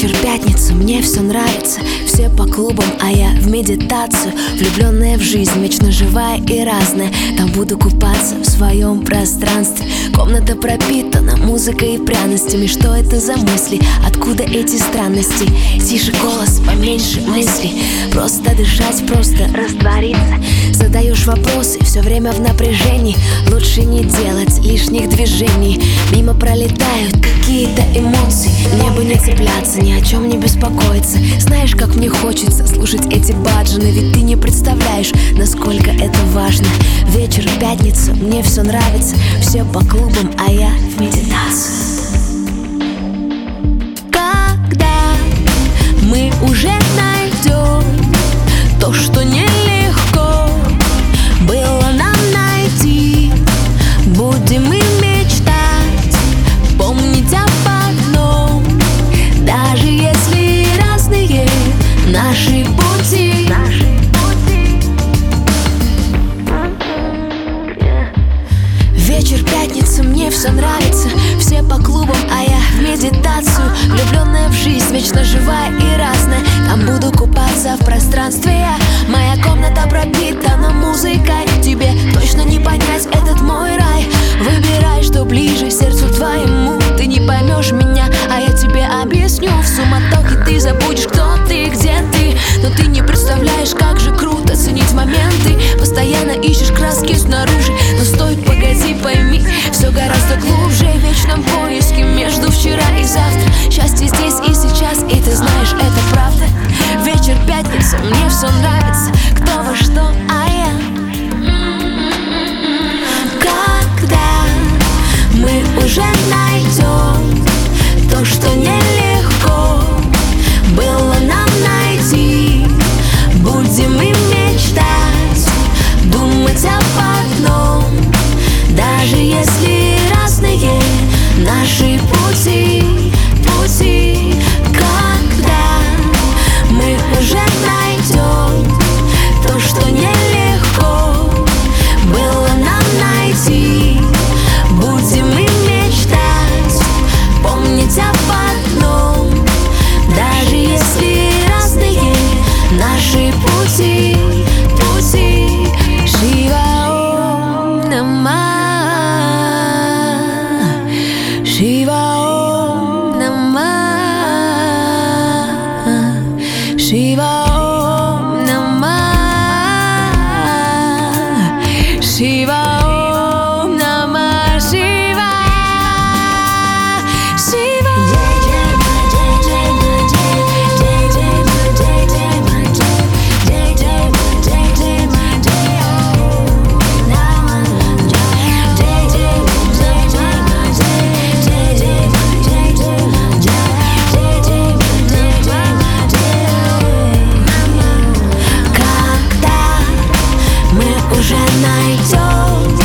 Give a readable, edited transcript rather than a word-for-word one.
Вечер пятницы, мне все нравится. Все по клубам, а я в медитацию. Влюбленная в жизнь, вечно живая и разная. Там буду купаться в своем пространстве. Комната пропитана музыкой и пряностями. Что это за мысли? Откуда эти странности? Тише голос, поменьше мыслей. Просто дышать, просто раствориться. Задаешь вопросы, все время в напряжении. Лучше не делать лишних движений. Мимо пролетают какие-то эмоции. Мне бы не цепляться, ни о чем не беспокоиться. Знаешь, как мне хочется слушать эти баджаны. Ведь ты не представляешь, насколько это важно. Вечер, пятница, мне все нравится. Все по клубам, а я в медитации. Когда мы уже найдем то, что нелегко было нам найти, будем мы мечтать, помнить об одном. Даже если разные наши пути. Вечер пятница, мне все нравится. Все по клубам, а я в медитацию. Влюбленная в жизнь, вечно живая и разная. Там буду купаться в пространстве я. Моя комната пропитана музыкой. Тебе точно не понять этот мой рай. Выбирай, что ближе сердцу твоему. Ты не поймешь меня, а я тебе объясню. В суматохе ты забудешь, кто ты, где ты. Но ты не представляешь, как же круто ценить моменты. Постоянно ищешь краски снаружи, но стоит погоди, пойми, все гораздо глубже. В вечном поиске между вчера и завтра. Счастье здесь и сейчас, и ты знаешь, это правда. Вечер пятница, мне все нравится. Кто во что, а я. Когда мы уже найдем то, что нелегко было нам найти, будем мы мечтать, думать об одном. Даже если разные наши пути. Когда мы уже найдем то, что нелегко было нам найти, будем мы мечтать, помнить об одном. Даже если разные наши пути. Шива Ом Намah, Шива Ом Намah, Шива Ом Намah, Шива Ом Намah, Шива, Шива. Уже найдем